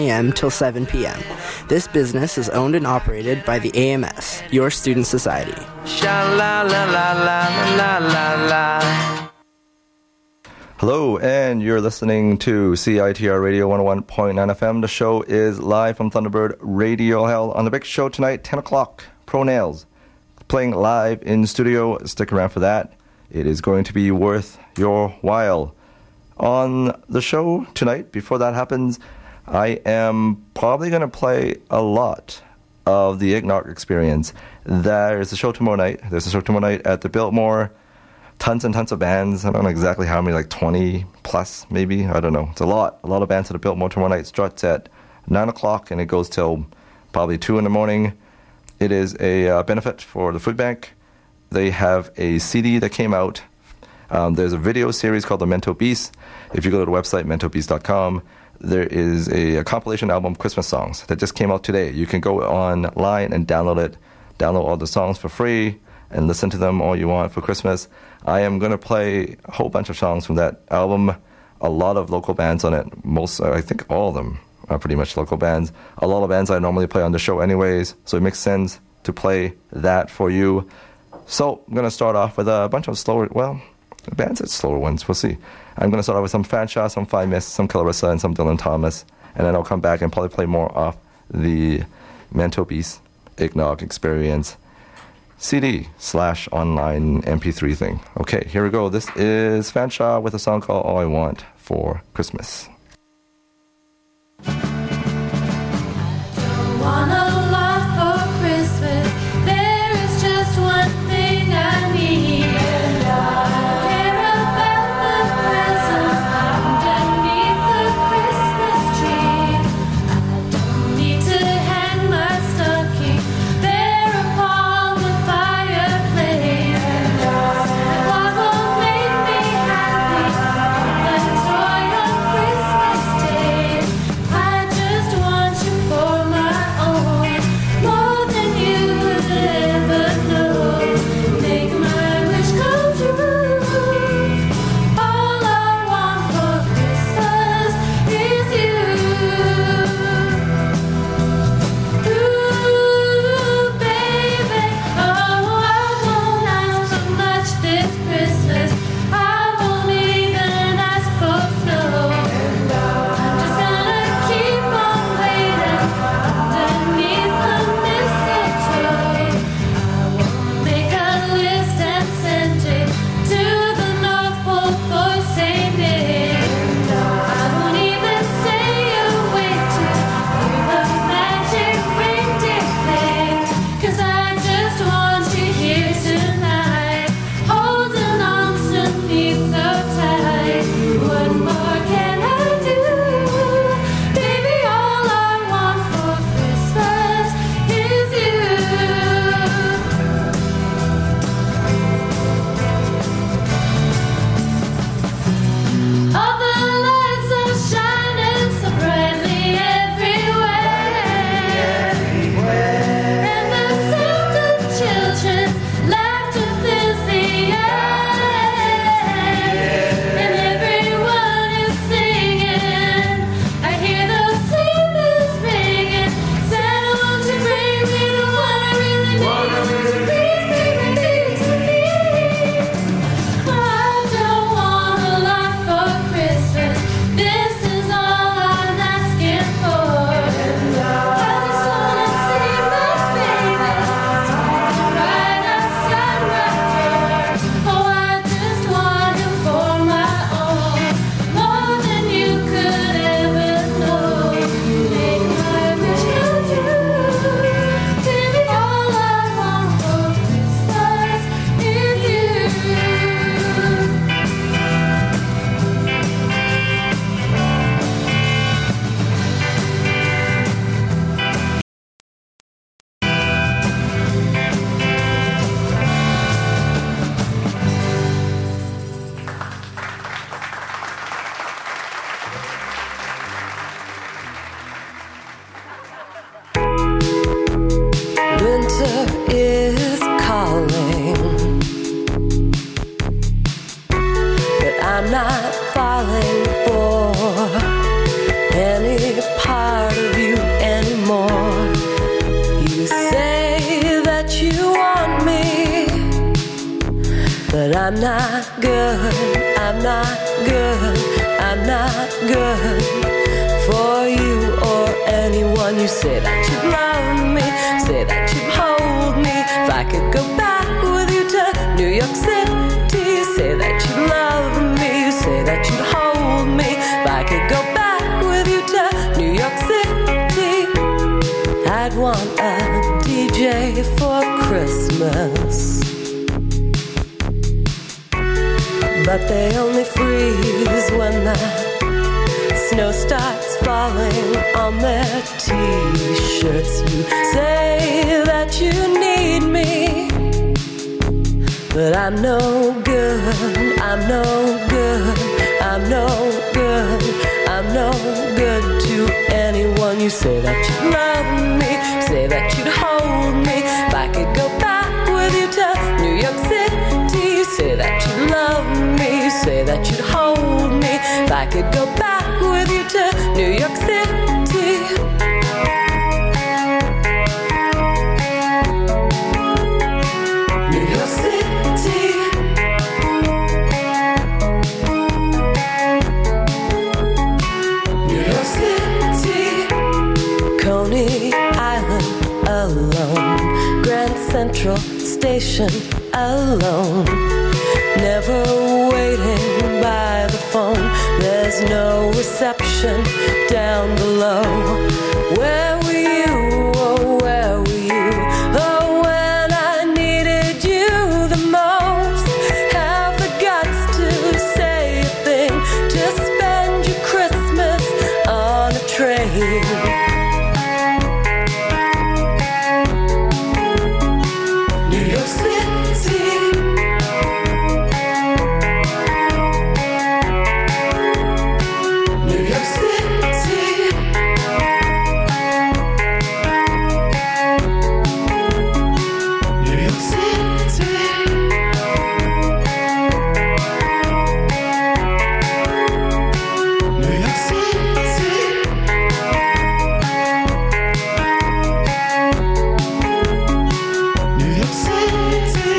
a.m. till 7 p.m. This business is owned and operated by the AMS, your student society. Hello, and you're listening to CITR Radio 101.9 FM. The show is live from Thunderbird Radio Hell. On the big show tonight, 10 o'clock, Pro Nails, playing live in studio. Stick around for that. It is going to be worth your while. On the show tonight, before that happens, I am probably going to play a lot of the Eggnog Experience. There's a show tomorrow night. There's a show tomorrow night at the Biltmore. Tons and tons of bands. I don't know exactly how many, like 20 plus maybe. I don't know. It's a lot of bands at the Biltmore tomorrow night. Starts at 9 o'clock and it goes till probably 2 in the morning. It is a benefit for the food bank. They have a CD that came out. There's a video series called The Mental Beast. If you go to the website, mentalbeast.com, there is a compilation album, Christmas songs, that just came out today. You can go online and download it, download all the songs for free, and listen to them all you want for Christmas. I am going to play a whole bunch of songs from that album, a lot of local bands on it. I think all of them are pretty much local bands. A lot of bands I normally play on the show anyways, so it makes sense to play that for you. So I'm going to start off with a bunch of slower, bands are slower ones, we'll see. I'm going to start off with some Fanshawe, some Five Mist, some Clarissa, and some Dylan Thomas, and then I'll come back and probably play more off the Mental Beast Eggnog Experience CD/online MP3 thing. Okay, here we go. This is Fanshawe with a song called All I Want for Christmas. I don't want a lot for Christmas. There is just one thing I need. I care about the presents underneath the Christmas tree. I don't need to hang my stocking there upon the fireplace. Santa Claus will make me happy. The joy of Christmas. I'm not good, I'm not good, I'm not good for you or anyone. You say that you love me, say that you hold me. If I could go back with you to New York City, say that you love me, you say that you'd hold me. If I could go back with you to New York City, I'd want a DJ for Christmas, but they only freeze when the snow starts falling on their t-shirts. You say that you need me, but I'm no good, I'm no good, I'm no good, I'm no good to anyone. You say that you love me, say that you'd hold me. If I could go back with you to New York City, you say that you love me, you say that you'd hold me. If I could go back with you to New York City, New York City, New York City, Coney Island alone, Grand Central Station alone, never waiting by the phone. There's no reception down below. Where were you? Oh, where were you? Oh, when I needed you the most. Have the guts to say a thing, to spend your Christmas on a train. New York City, New York City, New York City, New York City, New York City,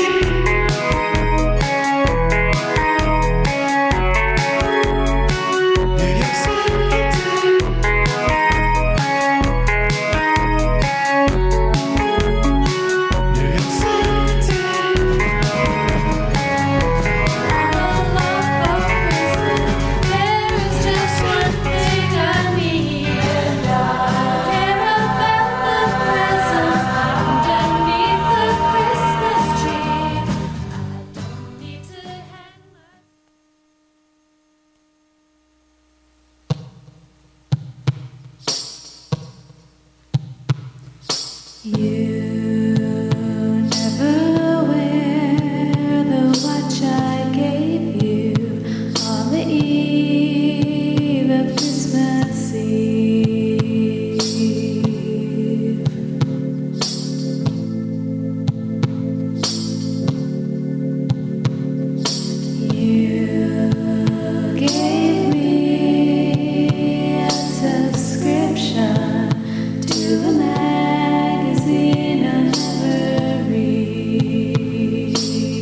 New York There is just one thing I need, and I care about the presents underneath the Christmas tree. I don't need to hang my You never wear the watch I gave you on the eve of Christmas Eve. You gave me a subscription to a magazine I never read.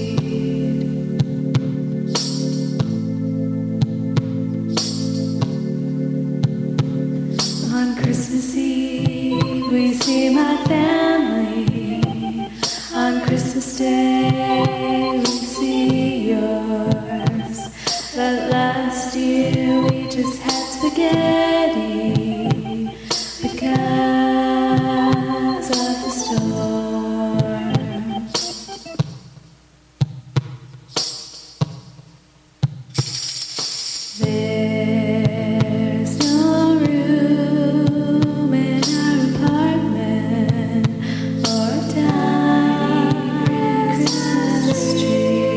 On Christmas Eve we see my family. On Christmas Day we see yours. But last year we just had spaghetti because of the storm. There's no room in our apartment for a tiny Christmas tree.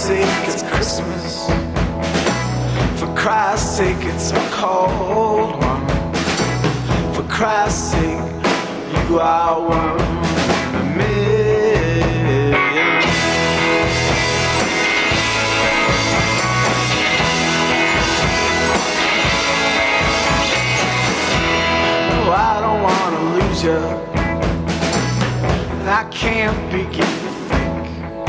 sake, it's Christmas. For Christ's sake, it's a cold one. For Christ's sake, you are one in a million. No, I don't want to lose you. I can't begin to think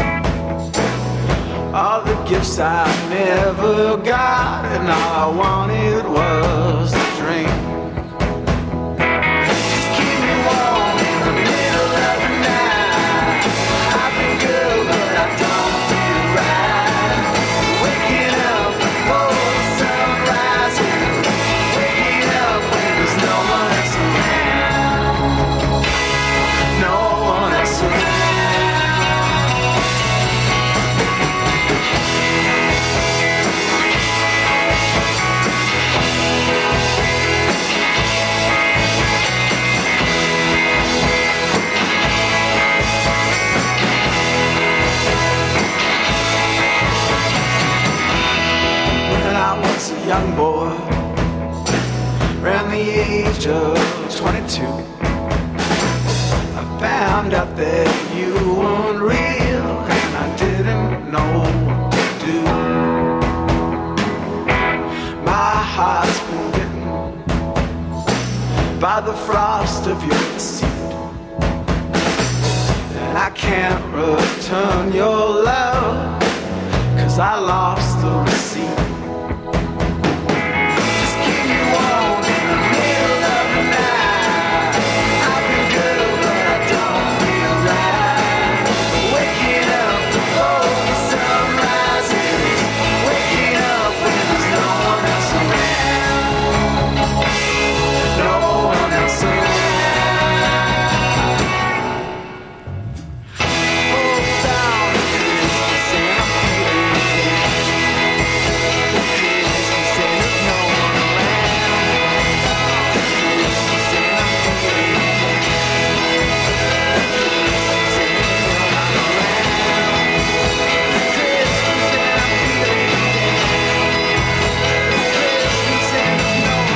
all the gifts I never got, and all I wanted was a drink. Just keep me warm in the middle of the night. I've been good, but I don't feel right. Waking up before the sun rises, waking up when there's no one else around. No one else around. When I was a young boy, around the age of 22, I found out that you weren't real, and I didn't know what to do. My heart's been bitten by the frost of your deceit, and I can't return your love, 'cause I lost the receipt. Just keep me warm in the middle of the night. I've been good, but I don't feel right. Waking up before the sun rises, waking up when there's no one else around. No one else around. Oh, down to Christmas and I'm feeling it's Christmas and there's no one around. Christmas and I'm feeling Christmas and there's no one around. Christmas and I'm feeling Christmas and there's no one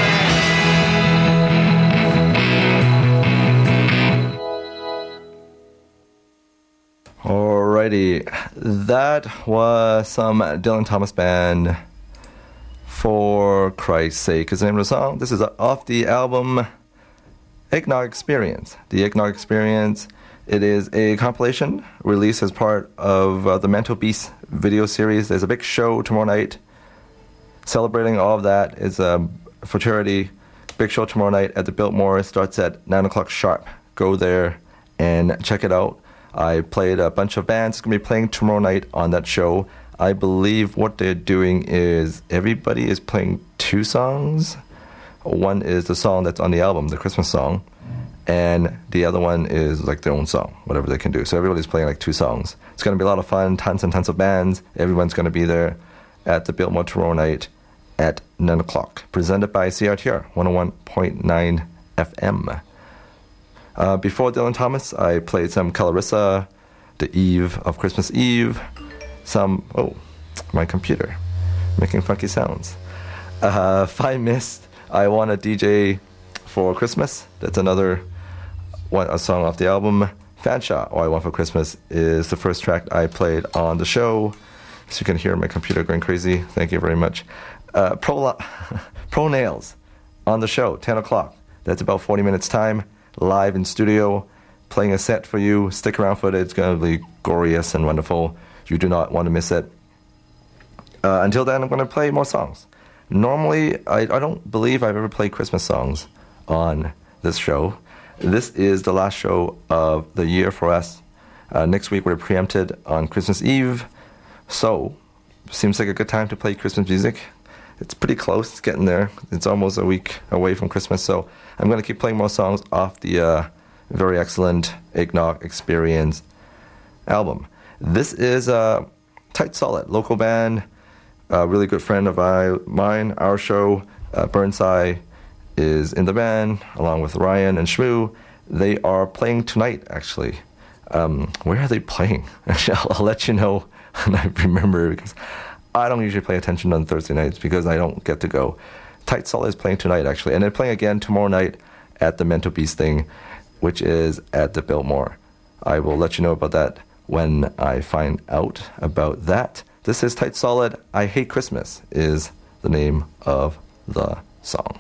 Alrighty, that was some Dylan Thomas Band, For Christ's Sake is the name of the song. This is off the album Eggnog Experience. The Eggnog Experience, it is a compilation released as part of the Mental Beast video series. There's a big show tomorrow night celebrating all of that. It's for charity. Big show tomorrow night at the Biltmore. It starts at 9 o'clock sharp. Go there and check it out. I played a bunch of bands going to be playing tomorrow night on that show. I believe what they're doing is everybody is playing two songs. One is the song that's on the album, the Christmas song, and the other one is like their own song, whatever they can do. So everybody's playing like two songs. It's going to be a lot of fun, tons and tons of bands. Everyone's going to be there at the Biltmore tomorrow night at 9 o'clock. Presented by CRTR 101.9 FM. Before Dylan Thomas, I played some Clarissa, The Eve of Christmas Eve, some, oh, my computer, making funky sounds. Fine Mist, I Want a DJ for Christmas. That's another one, a song off the album. Fanshawe, All I Want for Christmas, is the first track I played on the show. So you can hear my computer going crazy. Thank you very much. Pro Nails on the show, 10 o'clock. That's about 40 minutes time. Live in studio, playing a set for you. Stick around for it. It's going to be glorious and wonderful. You do not want to miss it. Until then, I'm going to play more songs. Normally, I don't believe I've ever played Christmas songs on this show. This is the last show of the year for us. Next week, we're preempted on Christmas Eve. So, seems like a good time to play Christmas music. It's pretty close. It's getting there. It's almost a week away from Christmas. So, I'm going to keep playing more songs off the very excellent Eggnog Experience album. This is Tight Solid, local band, a really good friend of mine, our show. Burnside is in the band, along with Ryan and Shmoo. They are playing tonight, actually. Where are they playing? Actually, I'll let you know And I remember because I don't usually pay attention on Thursday nights because I don't get to go. Tight Solid is playing tonight, actually. And they're playing again tomorrow night at the Mental Beast thing, which is at the Biltmore. I will let you know about that when I find out about that. This is Tight Solid. I Hate Christmas is the name of the song.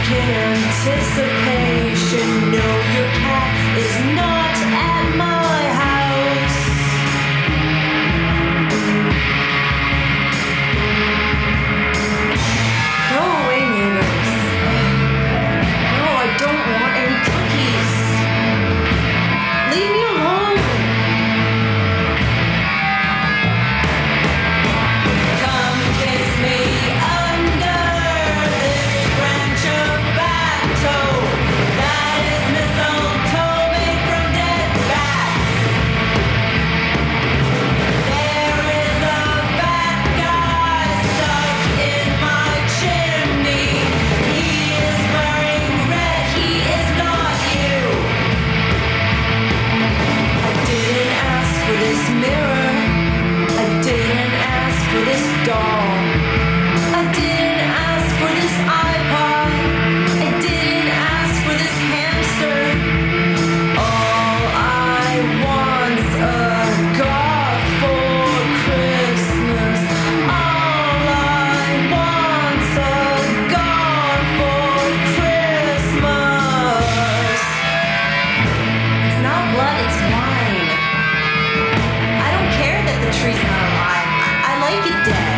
in anticipation. No, your cat is not at my house. Go away, neighbors. No, I don't want any cookies. Leave me alone. Come kiss me under this branch of bateau. That is mistletoe made from dead bats. There is a fat guy stuck in my chimney. He is wearing red. He is not you. I didn't ask for this mirror. I didn't ask for this doll. I didn't ask for this iPod. I didn't ask for this hamster. All I want's a goth for Christmas. All I want's a goth for Christmas. It's not blood, it's wine. I don't care that the tree's not alive. I like it dead.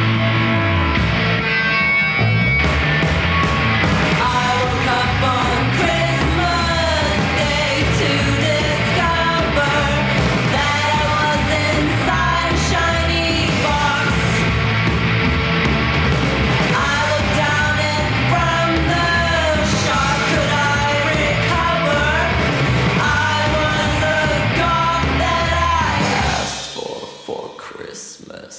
I woke up on Christmas Day to discover that I was inside a shiny box. I looked down and from the shock could I recover? I was a goth that I asked for Christmas.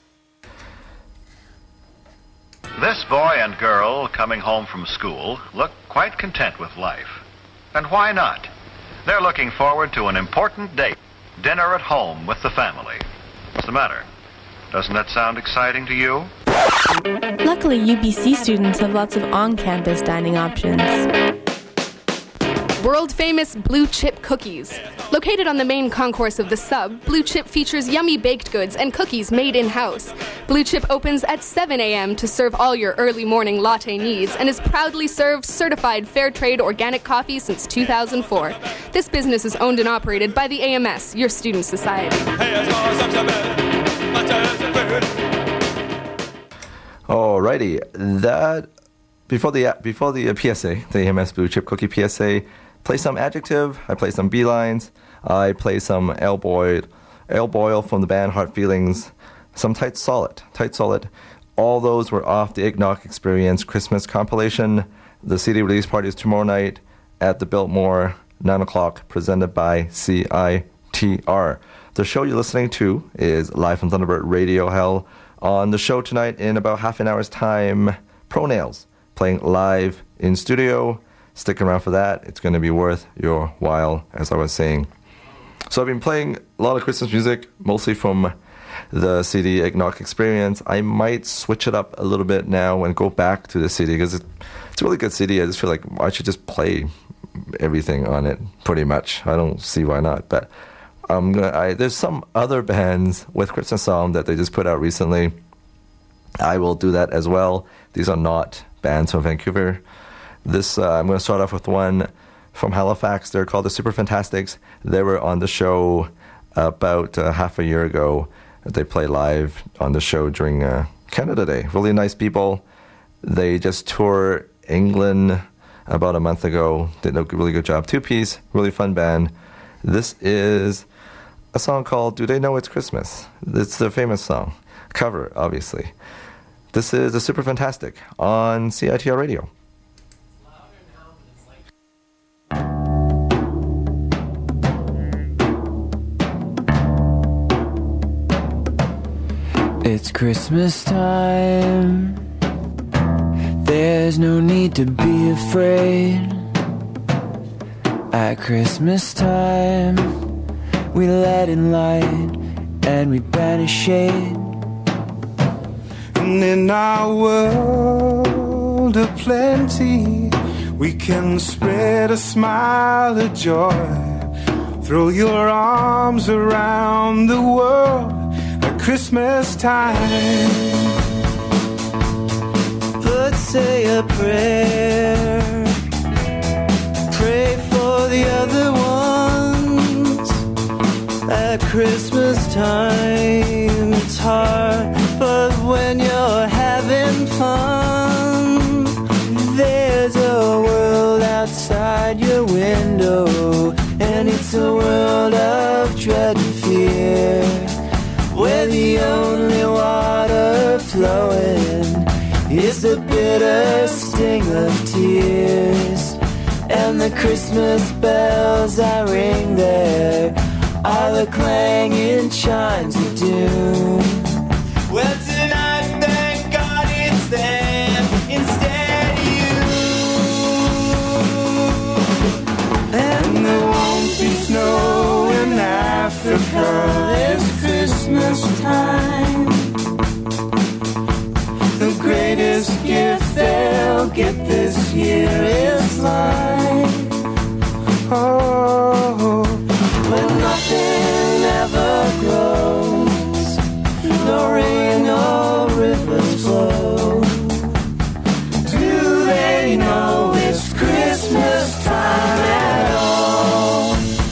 This boy and girl coming home from school look quite content with life. And why not? They're looking forward to an important date, dinner at home with the family. What's the matter? Doesn't that sound exciting to you? Luckily, UBC students have lots of on-campus dining options. World-famous Blue Chip cookies. Located on the main concourse of the Sub, Blue Chip features yummy baked goods and cookies made in-house. Blue Chip opens at 7 a.m. to serve all your early morning latte needs and has proudly served certified fair trade organic coffee since 2004. This business is owned and operated by the AMS, your student society. Alrighty, that before the PSA, the AMS Blue Chip Cookie PSA, play some adjective. I play some beelines. I play some ale boil from the band Heart Feelings. Some Tight Solid. All those were off the Eggnog Experience Christmas compilation. The CD release party is tomorrow night at the Biltmore, 9 o'clock, presented by CITR. The show you're listening to is live from Thunderbird Radio Hell. On the show tonight, in about half an hour's time, Pro Nails playing live in studio. Stick around for that. It's going to be worth your while, as I was saying. So I've been playing a lot of Christmas music, mostly from the CD Eggnog Experience. I might switch it up a little bit now and go back to the CD because it's a really good CD. I just feel like I should just play everything on it, pretty much. I don't see why not. But there's some other bands with Christmas song that they just put out recently. I will do that as well. These are not bands from Vancouver. I'm going to start off with one from Halifax. They're called the Super Fantastics. They were on the show about half a year ago. They play live on the show during Canada Day. Really nice people. They just toured England about a month ago. Did a really good job. Two-piece, really fun band. This is a song called Do They Know It's Christmas? It's the famous song. Cover, obviously. This is the Super Fantastic on CITR Radio. It's Christmas time. There's no need to be afraid. At Christmas time, we let in light and we banish shade. And in our world of plenty, we can spread a smile of joy. Throw your arms around the world at Christmas time. Let's say a prayer Christmas time, it's hard, but when you're having fun, there's a world outside your window, and it's a world of dread and fear, where the only water flowing is the bitter sting of tears. And the Christmas bells that ring there are the clanging chimes of doom. Well, tonight, thank God it's them instead of you. And there won't be snow in Africa this Christmas time. The greatest gift they'll get this year is life. Oh, when nothing ever grows, no rain or rivers flow, do they know it's Christmas time at all?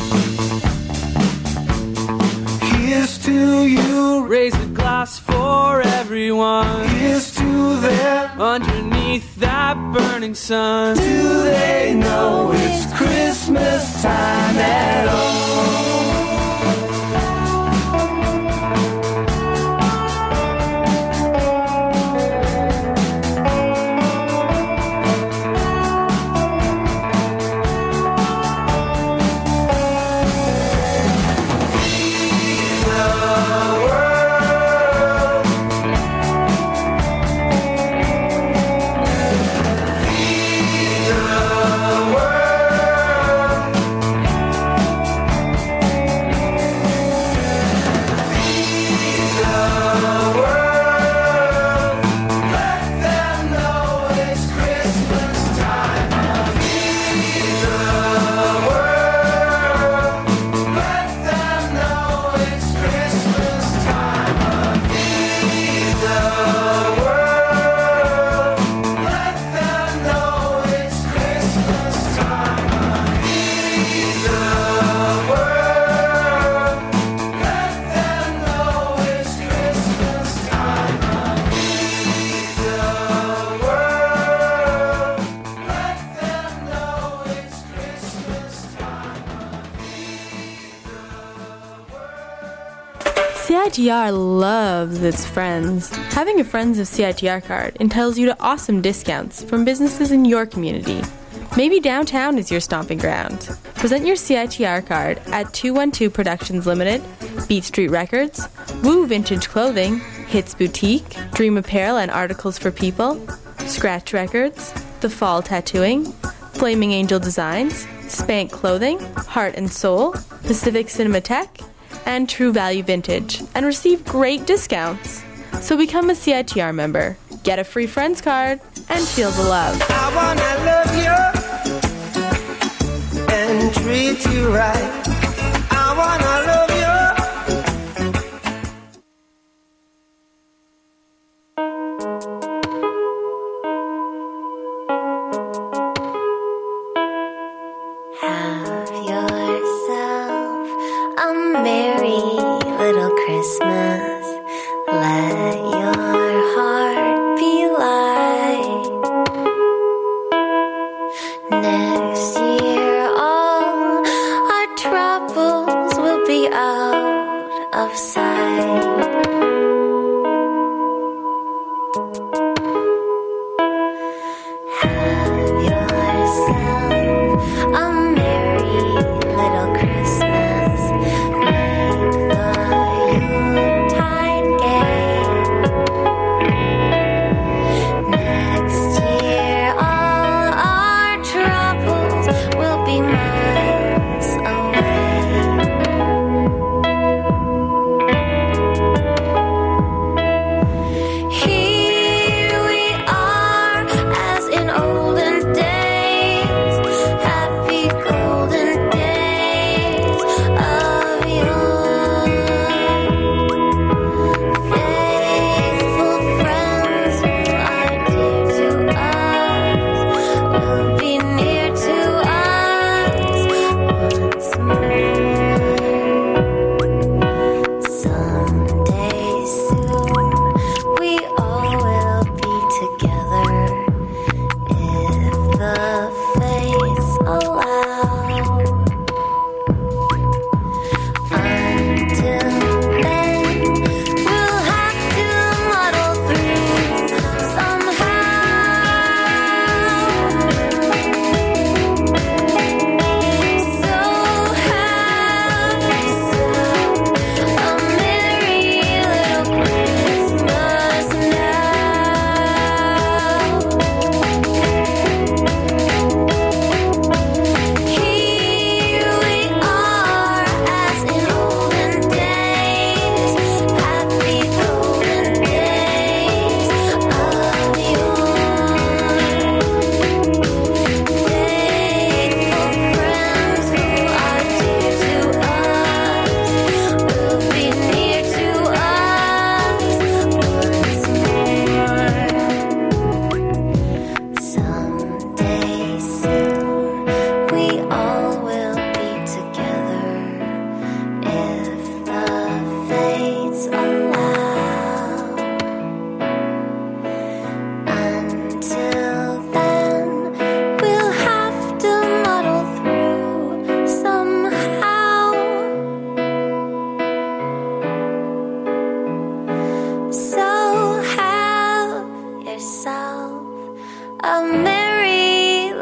Here's to you, raise a glass for everyone. Here's to them, underneath that burning sun. Do they know it's Christmas time at all? CITR loves its friends. Having a Friends of CITR card entitles you to awesome discounts from businesses in your community. Maybe downtown is your stomping ground. Present your CITR card at 212 Productions Limited, Beat Street Records, Woo Vintage Clothing, Hits Boutique, Dream Apparel and Articles for People, Scratch Records, The Fall Tattooing, Flaming Angel Designs, Spank Clothing, Heart and Soul, Pacific Cinematheque, and True Value Vintage, and receive great discounts. So become a CITR member, get a free Friends card, and feel the love. I wanna love you and treat you right. I wanna love you. Have yourself a merry little Christmas. Let your heart be light. Next year all our troubles will be out of sight. Have yourself a merry little Christmas. Make the Yuletide gay. Next year all our troubles will be miles away. Here we are as in olden days, happy golden days of yore. Faithful friends who are dear to us will be near to us once more.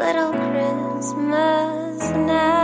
little Christmas now.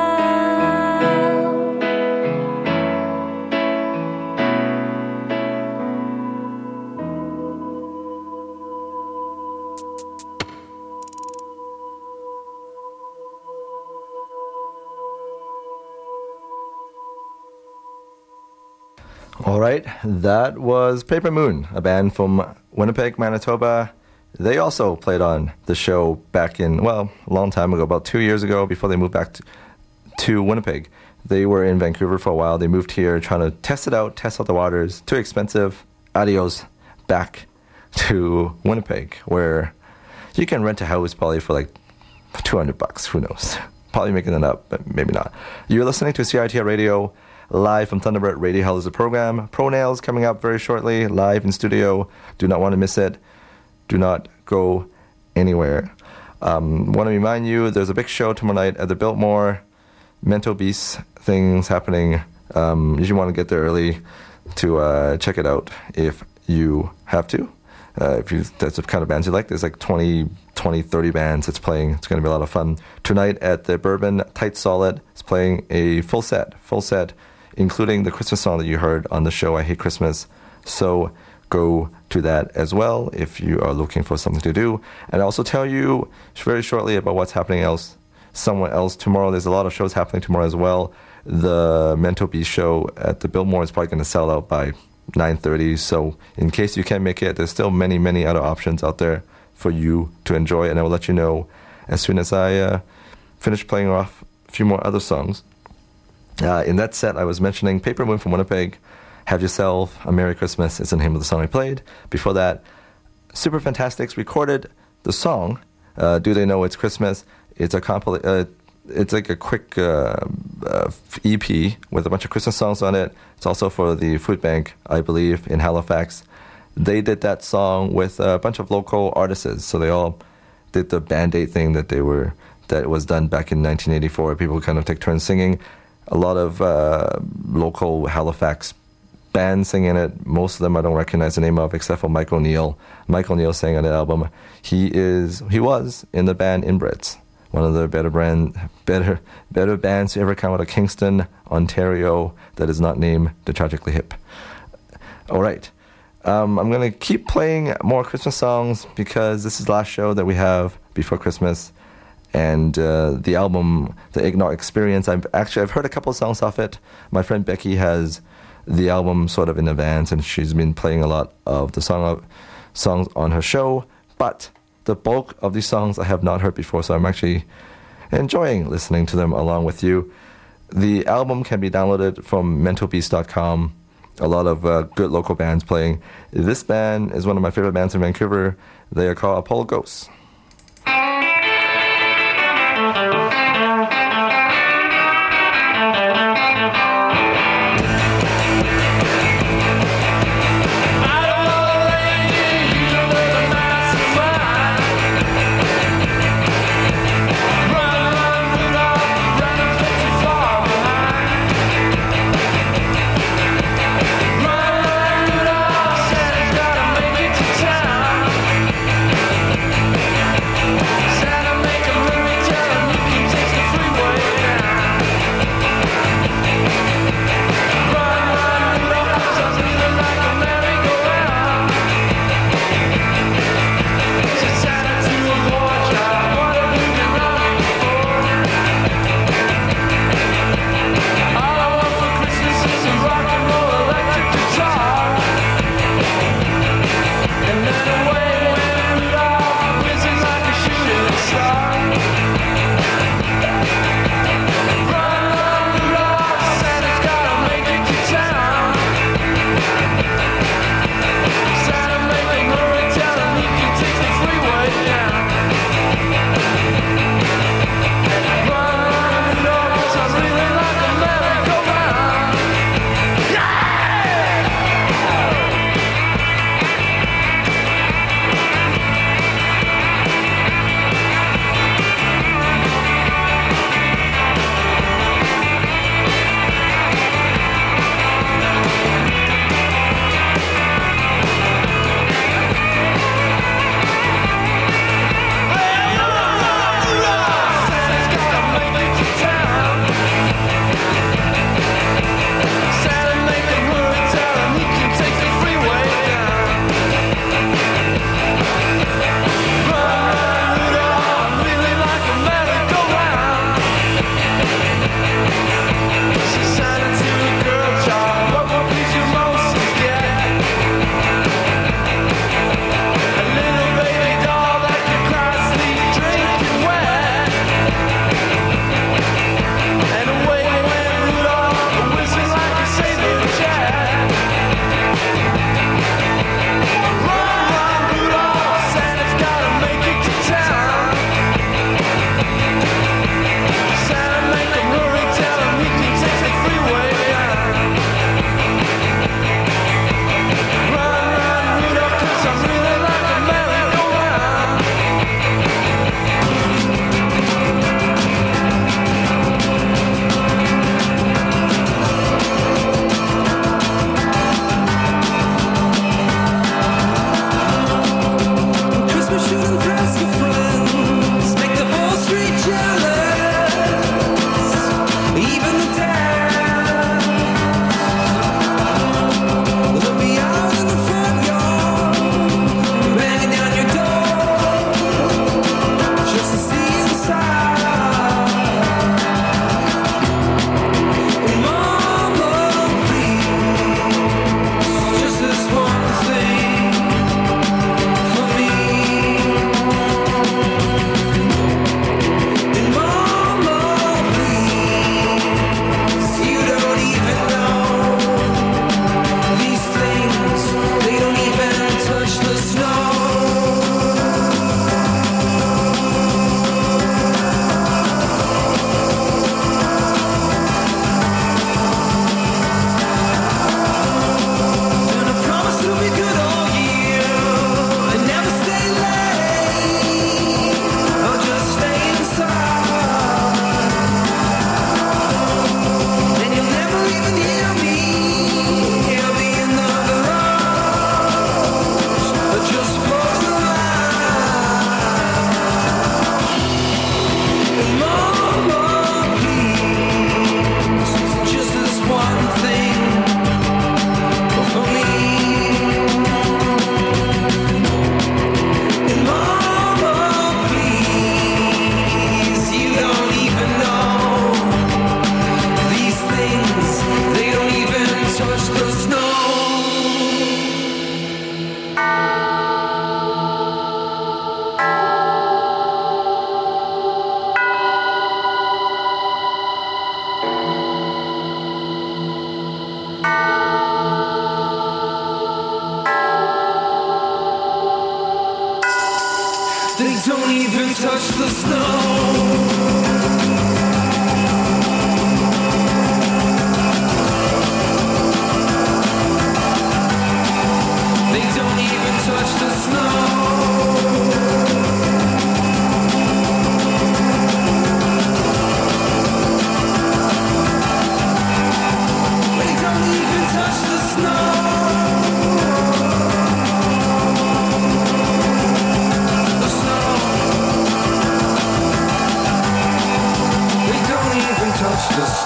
All right, that was Paper Moon, a band from Winnipeg, Manitoba. They also played on the show back in, well, a long time ago, about 2 years ago, before they moved back to Winnipeg. They were in Vancouver for a while. They moved here trying to test out the waters. Too expensive. Adios. Back to Winnipeg, where you can rent a house probably for like $200. Who knows? Probably making it up, but maybe not. You're listening to CITR Radio, live from Thunderbird Radio Hell is the program. Pro Nails coming up very shortly, live in studio. Do not want to miss it. Do not go anywhere. Want to remind you, there's a big show tomorrow night at the Biltmore. Mental Beast things happening. Usually want to get there early to check it out if you have to. If you, that's the kind of bands you like. There's like 20, 30 bands that's playing. It's going to be a lot of fun. Tonight at the Bourbon, Tight Solid is playing a full set, including the Christmas song that you heard on the show, I Hate Christmas. So go to that as well if you are looking for something to do. And I'll also tell you very shortly about what's happening somewhere else tomorrow. There's a lot of shows happening tomorrow as well. The Mental Beast show at the Biltmore is probably going to sell out by 9:30. So in case you can't make it, there's still many, many other options out there for you to enjoy. And I will let you know as soon as I finish playing off a few more other songs. In that set, I was mentioning Paper Moon from Winnipeg, Have Yourself a Merry Christmas is the name of the song I played. Before that, Super Fantastics recorded the song, Do They Know It's Christmas? It's a it's like a quick EP with a bunch of Christmas songs on it. It's also for the food bank, I believe, in Halifax. They did that song with a bunch of local artists, so they all did the Band-Aid thing that was done back in 1984. People kind of take turns singing. A lot of local Halifax bands singing it. Most of them I don't recognize the name of, except for Mike O'Neill. Mike O'Neill sang on the album. He was in the band Inbreds, one of the better bands to ever come out of Kingston, Ontario, that is not named The Tragically Hip. All right. I'm going to keep playing more Christmas songs because this is the last show that we have before Christmas. And the album, The Eggnog Experience, I've heard a couple of songs off it. My friend Becky has the album sort of in advance, and she's been playing a lot of the songs on her show. But the bulk of these songs I have not heard before, so I'm actually enjoying listening to them along with you. The album can be downloaded from mentalbeast.com. A lot of good local bands playing. This band is one of my favorite bands in Vancouver. They are called Apollo Ghosts. Santa's gotta make it to town.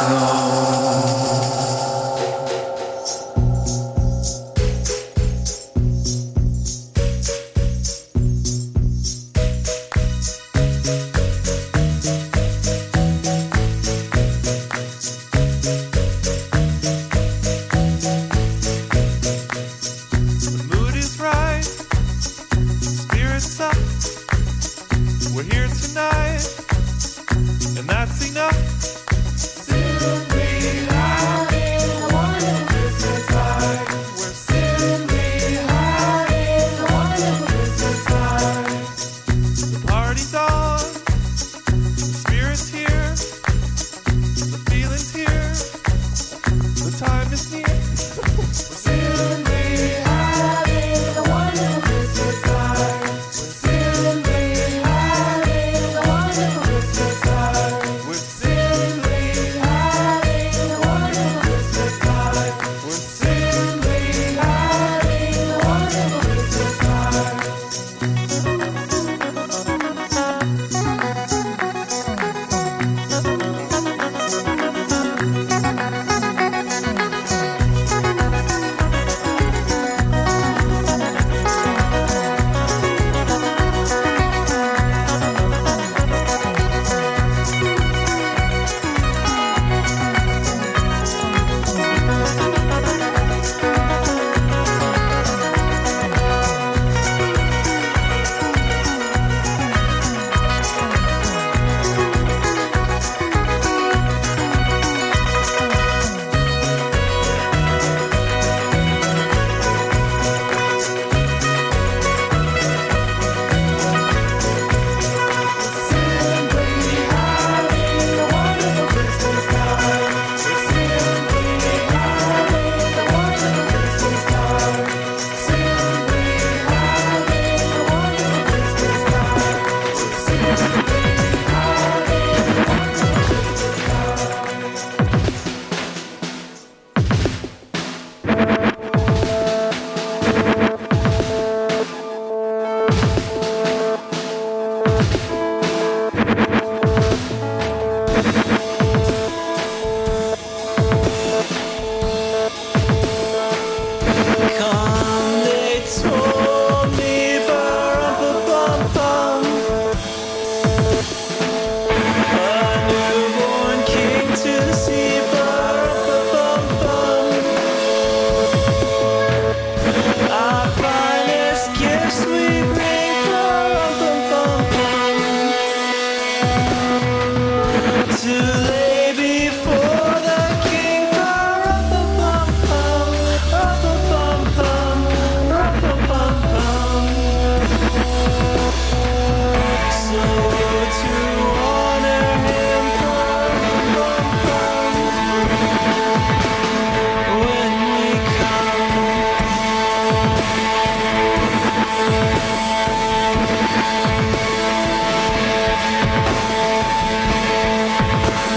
The mood is right, spirits up. We're here tonight, and that's enough. Simply having a wonderful Christmas time. We're simply having a wonderful Christmas time. The party's on, the spirit's here, the feeling's here, the time is near. We're simply having a wonderful Christmas time. We're simply having a wonderful Christmas time. We're simply having a wonderful Christmas time. We're simply having a wonderful Christmas time. Come, they told me, ba-rum-pa-bum-bum. A newborn king to see, ba-rum-pa-bum-bum. Our finest gifts we bring, ba-rum-pa-bum-bum. To lay before the king, ba-rum-pa-bum-bum, rum-pa-bum-bum, rum-pa-bum-bum. So to honor him, ba-rum-bum-bum, when we come.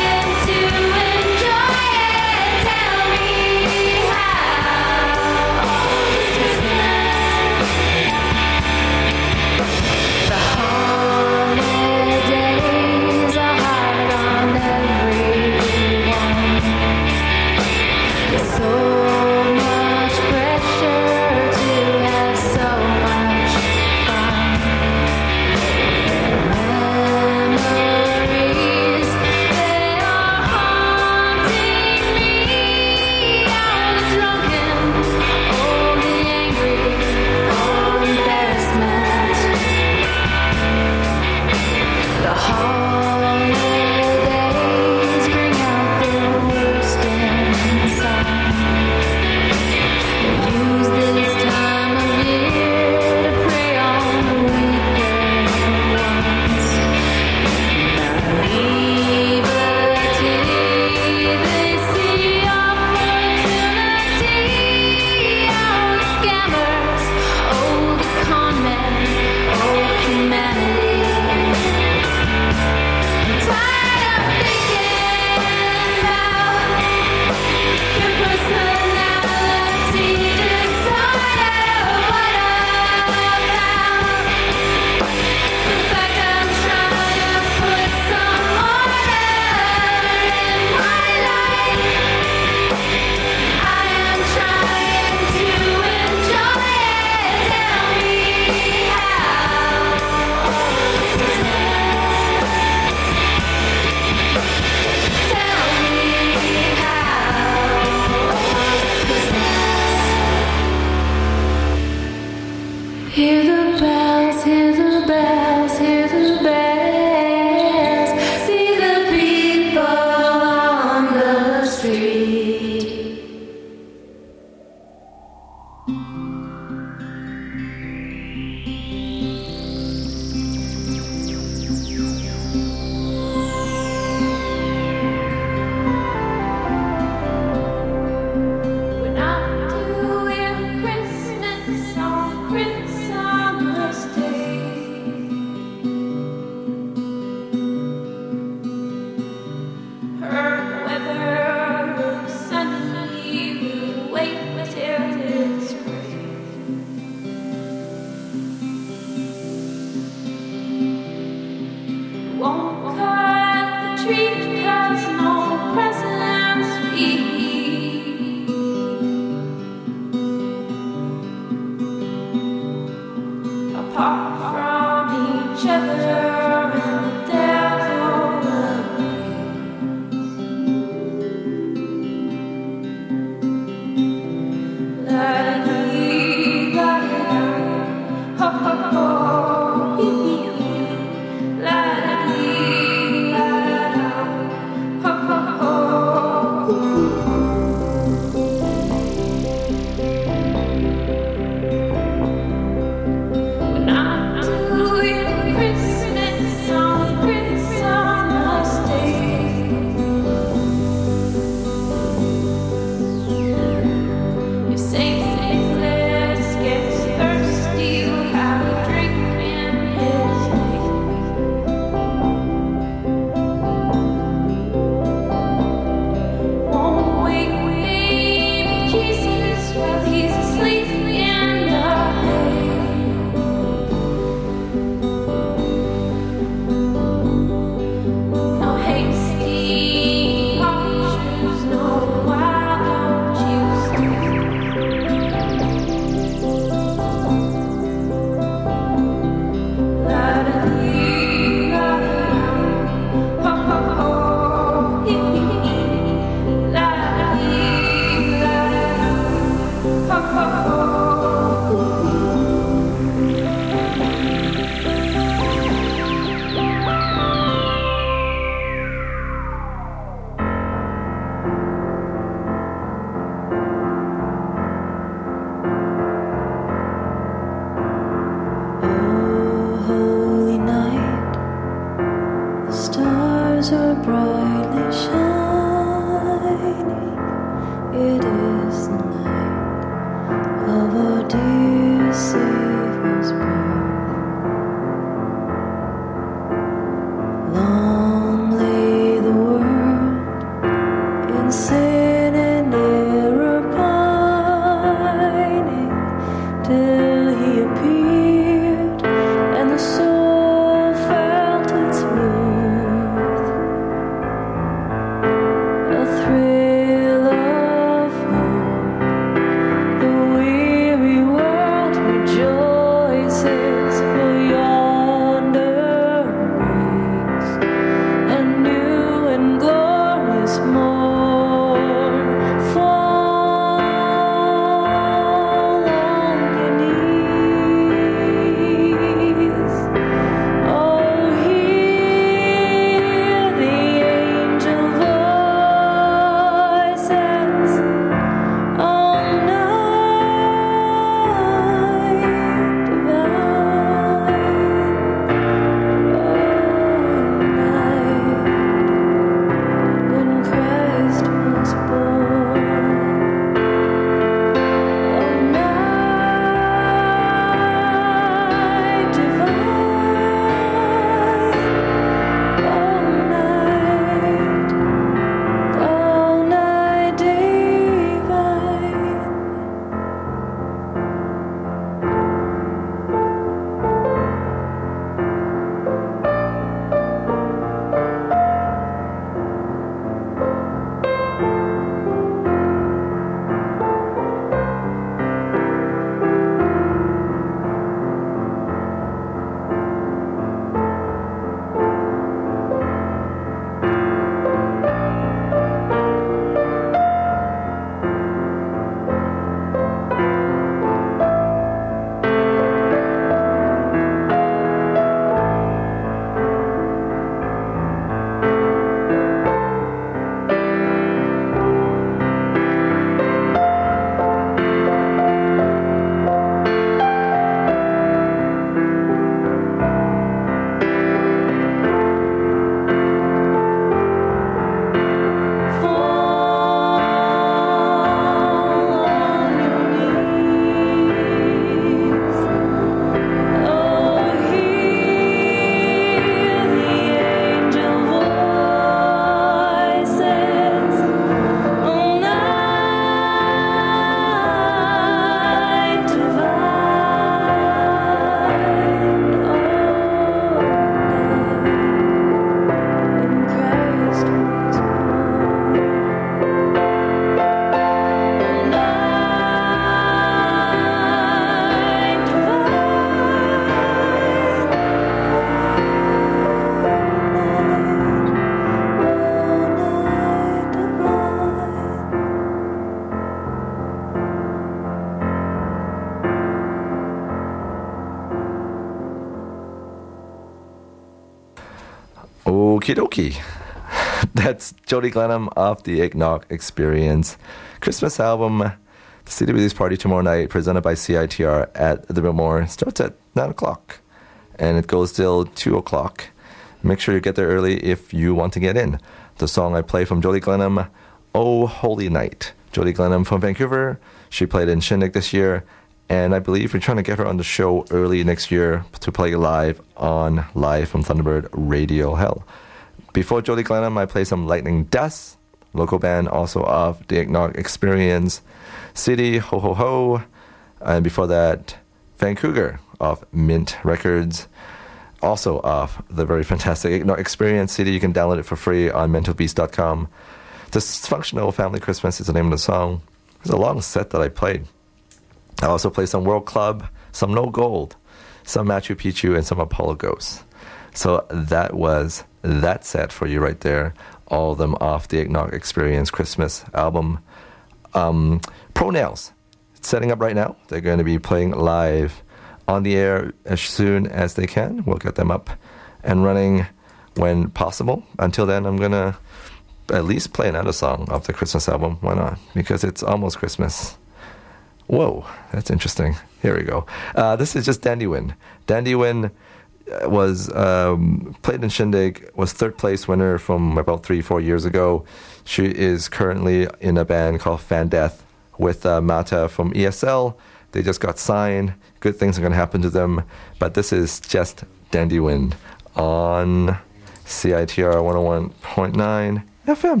Okie dokie. That's Jody Glenham of the Eggnog Experience Christmas album. The CD release party tomorrow night, presented by CITR at the Biltmore, starts at 9 o'clock and it goes till 2 o'clock. Make sure you get there early if you want to get in. The song I play from Jody Glenham, Oh Holy Night. Jody Glenham from Vancouver. She played in Shindig this year, and I believe we're trying to get her on the show early next year to play live from Thunderbird Radio Hell. Before Jody Glenham, I play some Lightning Dust, local band also of the Eggnog Experience, City Ho Ho Ho, and before that, Vancouver of Mint Records, also of the very fantastic Eggnog Experience CD. You can download it for free on mentalbeast.com. Dysfunctional Family Christmas is the name of the song. It's a long set that I played. I also played some World Club, some No Gold, some Machu Picchu, and some Apollo Ghosts. So that was that set for you right there. All of them off the Eggnog Experience Christmas album. Pro Nails, it's setting up right now. They're going to be playing live on the air as soon as they can. We'll get them up and running when possible. Until then, I'm going to at least play another song off the Christmas album. Why not? Because it's almost Christmas. Whoa, that's interesting. Here we go. This is just Dandy Wynn. Dandy Wynn was played in Shindig, was third place winner from about 3-4 years ago. She is currently in a band called Fan Death with Mata from ESL. They just got signed. Good things are going to happen to them. But this is just Dandy Wynn on CITR 101.9 FM.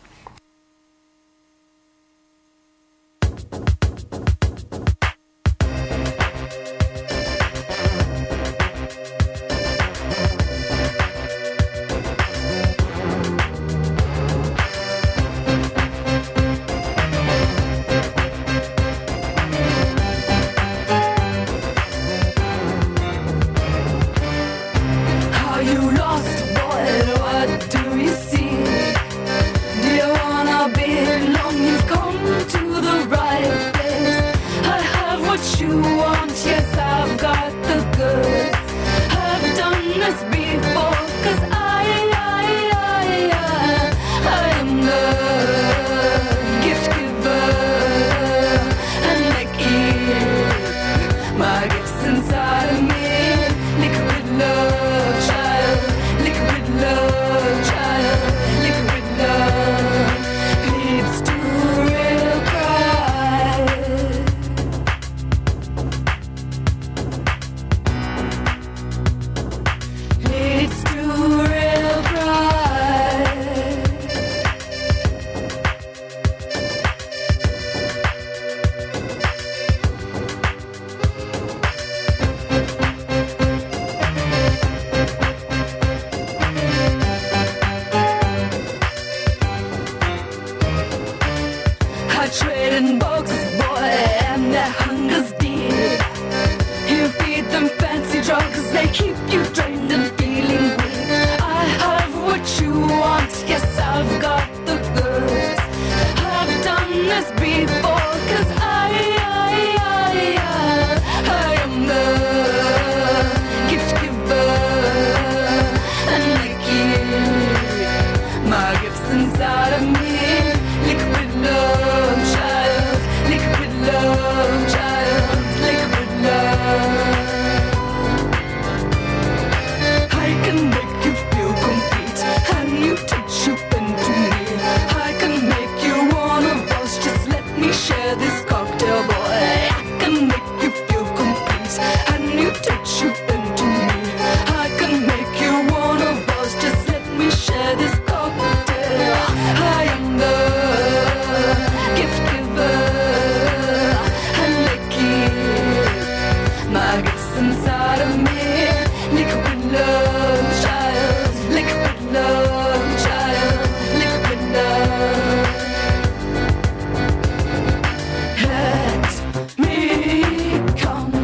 Are you lost, boy? What do you see? Do you wanna belong? You've come to the right place. I have what you want, yes, I've got the goods. I've done this before, 'cause I am the gift giver, and I keep my gifts inside of me. Liquid love, child, liquid love, child, liquid love leads to real pride. Leads to real pride. I trade in boxes, boy, and their hunger's deep. You feed them fancy drugs, they keep you drained and feeling weak. I have what you want, yes, I've got the goods. I've done this before, 'cause I am the gift giver, and I keep my gifts inside of me. Liquid love, child, liquid love, child, liquid love. I can make you feel complete, and you touch you into me. I can make you one of us, just let me share this cocktail, boy. I can make you feel complete, and you touch you into me. I can make you one of us, just let me share this cocktail. I am the gift giver, and I keep my gifts inside of me. Liquid love, child, liquid love, child, liquid love. Let me come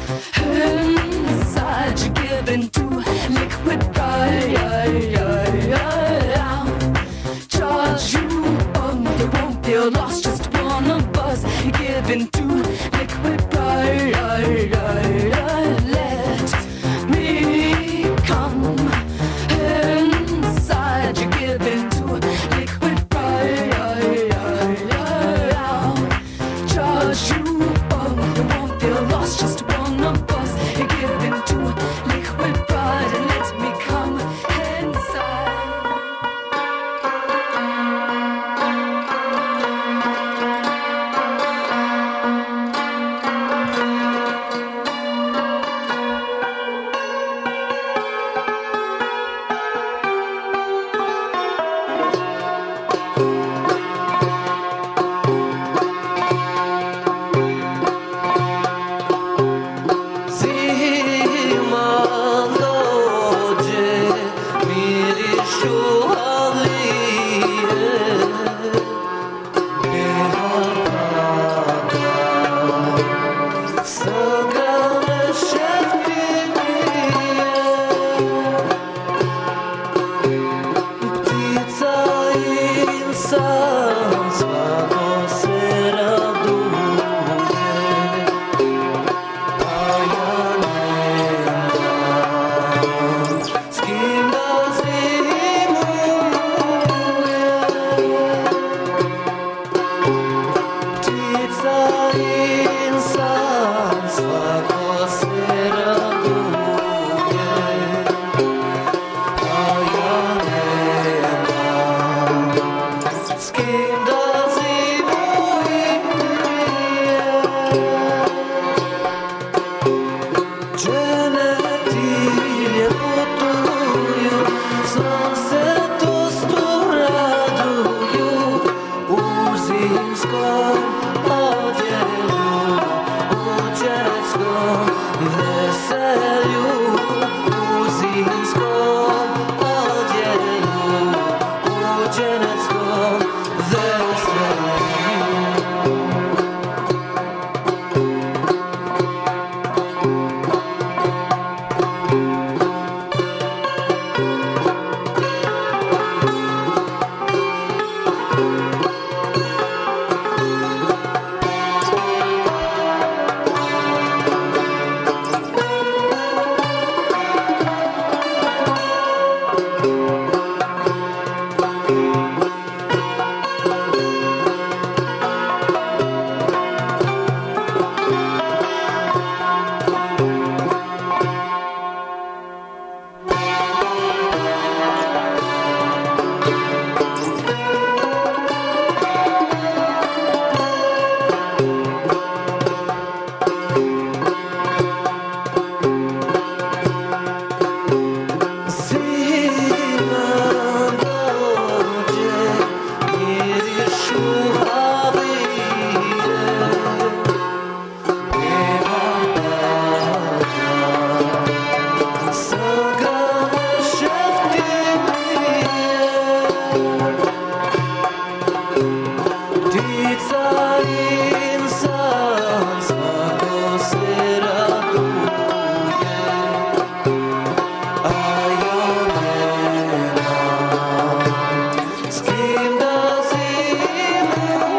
inside you, give into liquid pride. Charge you up, you won't feel lost, just one of us. Give into liquid pride. Let me come inside. 'cause you won't feel lost, just one of us. You give into liquid pride and let me come inside.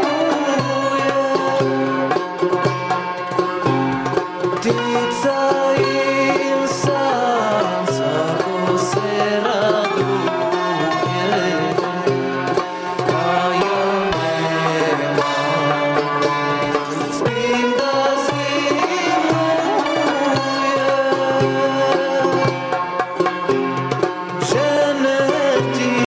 Pizza